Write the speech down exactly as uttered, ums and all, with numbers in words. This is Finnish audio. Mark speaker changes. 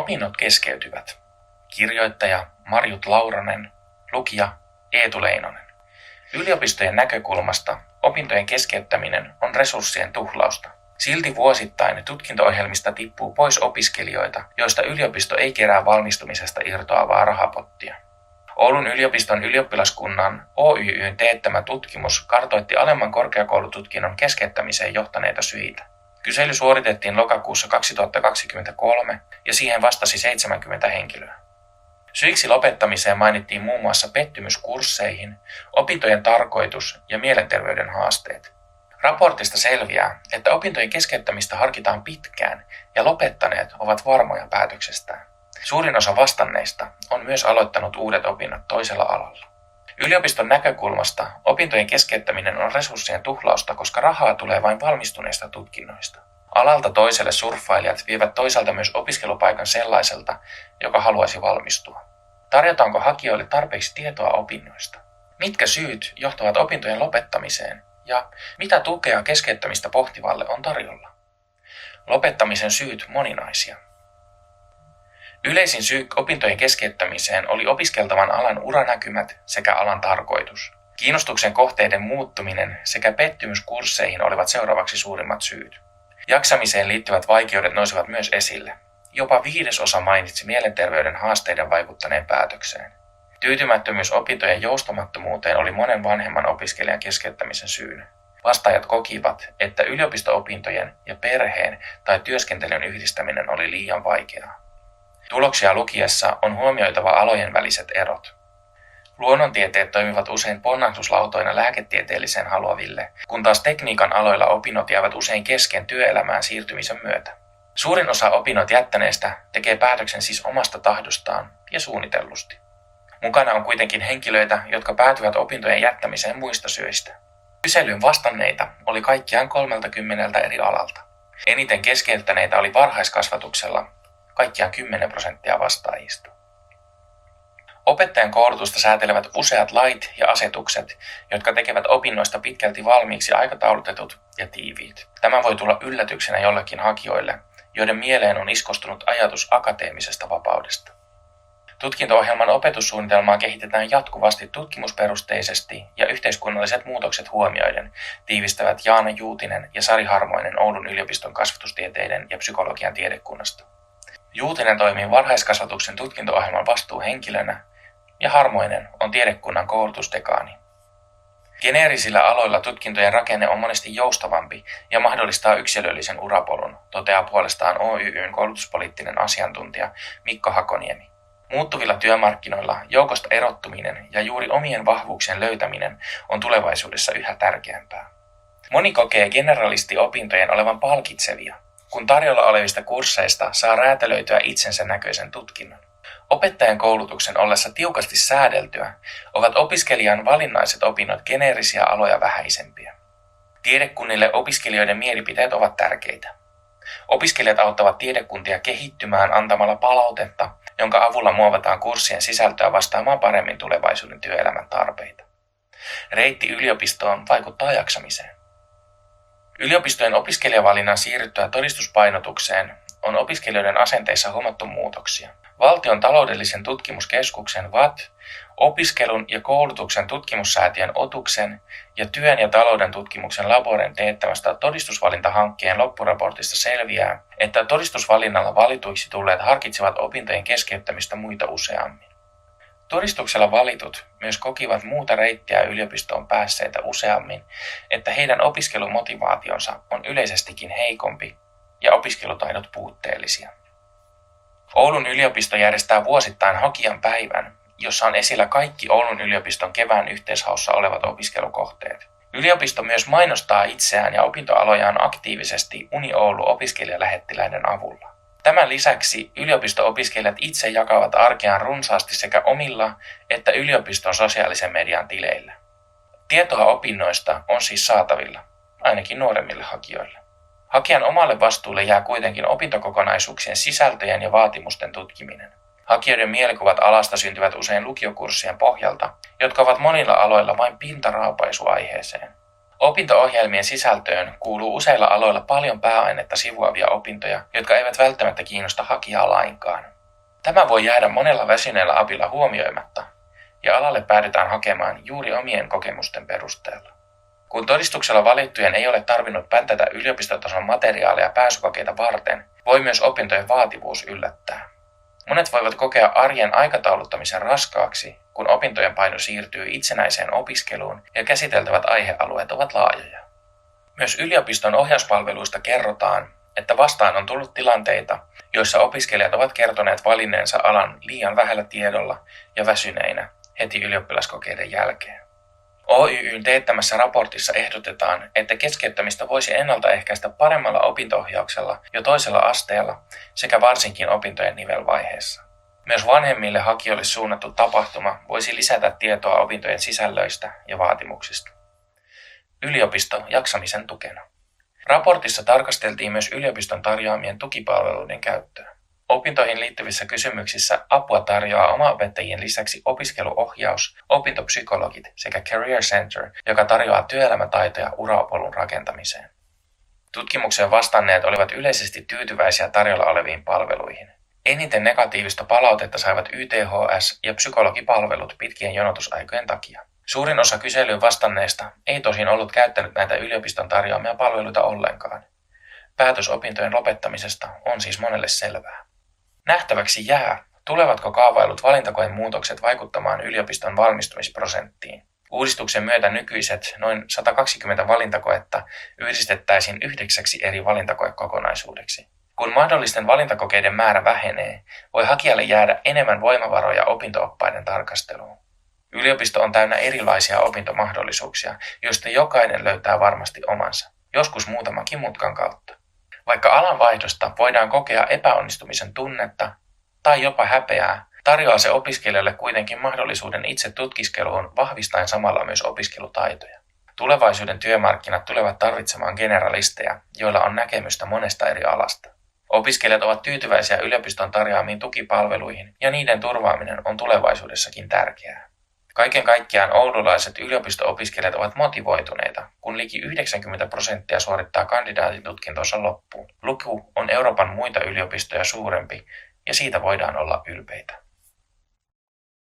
Speaker 1: Opinnot keskeytyvät. Kirjoittaja Marjut Lauranen, lukija Eetu Leinonen. Yliopistojen näkökulmasta opintojen keskeyttäminen on resurssien tuhlausta. Silti vuosittain tutkinto-ohjelmista tippuu pois opiskelijoita, joista yliopisto ei kerää valmistumisesta irtoavaa rahapottia. Oulun yliopiston ylioppilaskunnan O Y Y:n teettämä tutkimus kartoitti alemman korkeakoulututkinnon keskeyttämiseen johtaneita syitä. Kysely suoritettiin lokakuussa kaksituhattakaksikymmentäkolme ja siihen vastasi seitsemänkymmentä henkilöä. Syiksi lopettamiseen mainittiin muun muassa pettymys kursseihin, opintojen tarkoitus ja mielenterveyden haasteet. Raportista selviää, että opintojen keskeyttämistä harkitaan pitkään ja lopettaneet ovat varmoja päätöksestään. Suurin osa vastanneista on myös aloittanut uudet opinnot toisella alalla. Yliopiston näkökulmasta opintojen keskeyttäminen on resurssien tuhlausta, koska rahaa tulee vain valmistuneista tutkinnoista. Alalta toiselle surffailijat vievät toisaalta myös opiskelupaikan sellaiselta, joka haluaisi valmistua. Tarjotaanko hakijoille tarpeeksi tietoa opinnoista? Mitkä syyt johtavat opintojen lopettamiseen? Ja mitä tukea keskeyttämistä pohtivalle on tarjolla? Lopettamisen syyt moninaisia. Yleisin syy opintojen keskeyttämiseen oli opiskeltavan alan uranäkymät sekä alan tarkoitus. Kiinnostuksen kohteiden muuttuminen sekä pettymys kursseihin olivat seuraavaksi suurimmat syyt. Jaksamiseen liittyvät vaikeudet nousivat myös esille. Jopa viidesosa mainitsi mielenterveyden haasteiden vaikuttaneen päätökseen. Tyytymättömyys opintojen joustamattomuuteen oli monen vanhemman opiskelijan keskeyttämisen syynä. Vastaajat kokivat, että yliopisto-opintojen ja perheen tai työskentelyn yhdistäminen oli liian vaikeaa. Tuloksia lukiessa on huomioitava alojen väliset erot. Luonnontieteet toimivat usein ponnahduslautoina lääketieteelliseen haluaville, kun taas tekniikan aloilla opinnot jäävät usein kesken työelämään siirtymisen myötä. Suurin osa opinnot jättäneistä tekee päätöksen siis omasta tahdostaan ja suunnitellusti. Mukana on kuitenkin henkilöitä, jotka päätyvät opintojen jättämiseen muista syistä. Kyselyyn vastanneita oli kaikkiaan kolmeltakymmeneltä eri alalta. Eniten keskeyttäneitä oli varhaiskasvatuksella, kaikkiaan kymmenen prosenttia vastaajista. Opettajan koulutusta säätelevät useat lait ja asetukset, jotka tekevät opinnoista pitkälti valmiiksi aikataulutetut ja tiiviit. Tämä voi tulla yllätyksenä jollekin hakijoille, joiden mieleen on iskostunut ajatus akateemisesta vapaudesta. Tutkinto-ohjelman opetussuunnitelmaa kehitetään jatkuvasti tutkimusperusteisesti ja yhteiskunnalliset muutokset huomioiden, tiivistävät Jaana Juutinen ja Sari Harmoinen Oulun yliopiston kasvatustieteiden ja psykologian tiedekunnasta. Juutinen toimii varhaiskasvatuksen tutkinto-ohjelman vastuuhenkilönä ja Harmoinen on tiedekunnan koulutustekaani. Geneerisillä aloilla tutkintojen rakenne on monesti joustavampi ja mahdollistaa yksilöllisen urapolun, toteaa puolestaan O Y Y:n koulutuspoliittinen asiantuntija Mikko Hakoniemi. Muuttuvilla työmarkkinoilla joukosta erottuminen ja juuri omien vahvuuksien löytäminen on tulevaisuudessa yhä tärkeämpää. Moni kokee generalistiopintojen olevan palkitsevia, kun tarjolla olevista kursseista saa räätälöityä itsensä näköisen tutkinnon. Opettajan koulutuksen ollessa tiukasti säädeltyä ovat opiskelijan valinnaiset opinnot geneerisiä aloja vähäisempiä. Tiedekunnille opiskelijoiden mielipiteet ovat tärkeitä. Opiskelijat auttavat tiedekuntia kehittymään antamalla palautetta, jonka avulla muovataan kurssien sisältöä vastaamaan paremmin tulevaisuuden työelämän tarpeita. Reitti yliopistoon vaikuttaa jaksamiseen. Yliopistojen opiskelijavalinnan siirryttyä todistuspainotukseen on opiskelijoiden asenteissa huomattu muutoksia. Valtion taloudellisen tutkimuskeskuksen V A T, opiskelun ja koulutuksen tutkimussäätiön Otuksen ja työn ja talouden tutkimuksen Laboren teettämästä todistusvalintahankkeen loppuraportista selviää, että todistusvalinnalla valituiksi tulleet harkitsevat opintojen keskeyttämistä muita useammin. Todistuksella valitut myös kokivat muuta reittiä yliopistoon päässeitä useammin, että heidän opiskelumotivaationsa on yleisestikin heikompi ja opiskelutaidot puutteellisia. Oulun yliopisto järjestää vuosittain hakijan päivän, jossa on esillä kaikki Oulun yliopiston kevään yhteishaussa olevat opiskelukohteet. Yliopisto myös mainostaa itseään ja opintoalojaan aktiivisesti Uni Oulu opiskelijalähettiläiden avulla. Tämän lisäksi yliopisto-opiskelijat itse jakavat arkeaan runsaasti sekä omilla että yliopiston sosiaalisen median tileillä. Tietoa opinnoista on siis saatavilla, ainakin nuoremmille hakijoille. Hakijan omalle vastuulle jää kuitenkin opintokokonaisuuksien sisältöjen ja vaatimusten tutkiminen. Hakijoiden mielikuvat alasta syntyvät usein lukiokurssien pohjalta, jotka ovat monilla aloilla vain pintaraapaisu aiheeseen. Opinto-ohjelmien sisältöön kuuluu useilla aloilla paljon pääainetta sivuavia opintoja, jotka eivät välttämättä kiinnosta hakijaa lainkaan. Tämä voi jäädä monella väsyneellä apilla huomioimatta, ja alalle päädytään hakemaan juuri omien kokemusten perusteella. Kun todistuksella valittujen ei ole tarvinnut päntätä yliopistotason materiaaleja pääsykokeita varten, voi myös opintojen vaativuus yllättää. Monet voivat kokea arjen aikatauluttamisen raskaaksi, kun opintojen paino siirtyy itsenäiseen opiskeluun ja käsiteltävät aihealueet ovat laajoja. Myös yliopiston ohjauspalveluista kerrotaan, että vastaan on tullut tilanteita, joissa opiskelijat ovat kertoneet valinneensa alan liian vähällä tiedolla ja väsyneinä heti ylioppilaskokeiden jälkeen. O Y Y:n teettämässä raportissa ehdotetaan, että keskeyttämistä voisi ennaltaehkäistä paremmalla opinto-ohjauksella jo toisella asteella sekä varsinkin opintojen nivelvaiheessa. Myös vanhemmille hakijoille suunnattu tapahtuma voisi lisätä tietoa opintojen sisällöistä ja vaatimuksista. Yliopisto jaksamisen tukena. Raportissa tarkasteltiin myös yliopiston tarjoamien tukipalveluiden käyttöä. Opintoihin liittyvissä kysymyksissä apua tarjoaa omaopettajien lisäksi opiskeluohjaus, opintopsykologit sekä Career Center, joka tarjoaa työelämätaitoja urapolun rakentamiseen. Tutkimukseen vastanneet olivat yleisesti tyytyväisiä tarjolla oleviin palveluihin. Eniten negatiivista palautetta saivat Y T H S ja psykologipalvelut pitkien jonotusaikojen takia. Suurin osa kyselyyn vastanneista ei tosin ollut käyttänyt näitä yliopiston tarjoamia palveluita ollenkaan. Päätös opintojen lopettamisesta on siis monelle selvää. Nähtäväksi jää, tulevatko kaavailut valintakoen muutokset vaikuttamaan yliopiston valmistumisprosenttiin. Uudistuksen myötä nykyiset noin sata kaksikymmentä valintakoetta yhdistettäisiin yhdeksäksi eri valintakoekokonaisuudeksi. Kun mahdollisten valintakokeiden määrä vähenee, voi hakijalle jäädä enemmän voimavaroja opinto-oppaiden tarkasteluun. Yliopisto on täynnä erilaisia opintomahdollisuuksia, joista jokainen löytää varmasti omansa, joskus muutamankin mutkan kautta. Vaikka alanvaihdosta voidaan kokea epäonnistumisen tunnetta tai jopa häpeää, tarjoaa se opiskelijalle kuitenkin mahdollisuuden itse tutkiskeluun vahvistaen samalla myös opiskelutaitoja. Tulevaisuuden työmarkkinat tulevat tarvitsemaan generalisteja, joilla on näkemystä monesta eri alasta. Opiskelijat ovat tyytyväisiä yliopiston tarjoamiin tukipalveluihin ja niiden turvaaminen on tulevaisuudessakin tärkeää. Kaiken kaikkiaan oululaiset yliopisto-opiskelijat ovat motivoituneita, kun liki yhdeksänkymmentä prosenttia suorittaa kandidaatin tutkintonsa loppuun. Luku on Euroopan muita yliopistoja suurempi ja siitä voidaan olla ylpeitä.